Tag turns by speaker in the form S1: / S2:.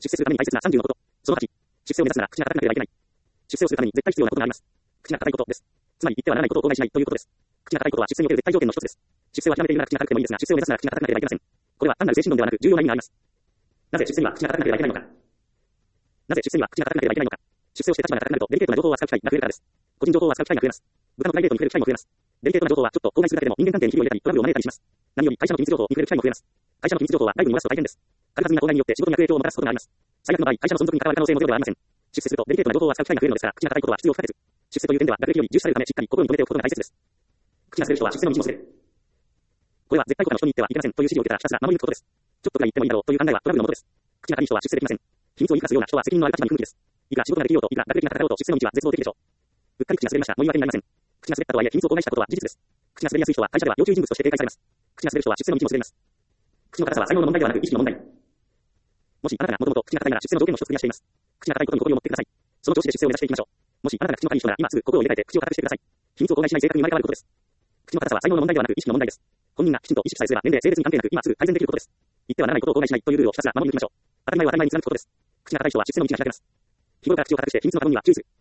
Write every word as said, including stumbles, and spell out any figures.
S1: 出世するために大切なさんじゅうのこと。そのはち、出世を目指すなら口が叩かなければいけない。出世をするために絶対必要なことがあります。口が叩いことです。つまり言ってはならないことを口外しないということです。口が叩いことは出世における絶対条件の一つです。出世は極めているなら口が叩くでもいいですが、出世を目指すなら口が叩かなければいけません。これは単なる精神論ではなく重要な意味があります。なぜ出世には口が叩かなければいけないのか。なぜ出世には口が叩かなければいけないのか。出世をして立場が高くなるとデリケートな情報を扱う機会が増えるからです。個人情報を扱う機会が増えます。部下のプライベートに触れる機会も増えます。デリケートな情報はちょっと口外するだけでも人間関係にひびを入れたりトラブルを招いたりします。何より会社の機密情報に触れる機会も増えます。会社の機密情報は外部に漏らすと大変です。軽はずみな口外によって仕事に悪影響をもたらすことがあります。最悪の場合、会社の存続に関わる可能性もゼロではありません。出世するとデリケートな情報を扱う機会が増えるのですから、口が叩いことは必要不可欠。出世という点では学歴より重視されるためしっかり心に留めておくことが大切です。口が滑る人は出世の道も滑る。これは絶対他の人に言ってはいけませんという指示を受けたらひたすら守り抜くことです。ちょっとくらい言ってもいいだろうという考えはトラブルのもとです。口が軽い人は出世できません。秘密を言い出すような人は責任のある立場に不向きです。いくら仕事ができようと、いくら学歴が高かろうと出世の道は絶望的でしょう。うっかり口が滑りました。もう言い訳になりません。口が滑ったとはいえ秘密を公開したことは事実です。口が滑りやすい人は会社では要注意人物として警戒されます。口が滑る人は出世の道も滑ります。口の硬さは才能の問題ではなく意識の問題。もしあなたがもともと口が硬いなら出世の条件の一つクリアしています。口が硬いことに誇りを持ってください。その調子で出世を目指していきましょう。もしあなたが口の硬い人なら今すぐ心を入れ替えて口を硬くしてください。秘密を公開しない性格に生まれ変わることです。口の硬さは才能の問題ではなく意識の問題です。本人がきちんと意識さえすれば年齢、性別に関係なく今すぐ改善できることです。言ってはならないことを公開しないというルールをひたすら守り抜きましょう。当たり前は当たり前に貫くことです。口が硬い人は出世の道が開けます。日頃から口を硬くして秘密の頼みには注意する。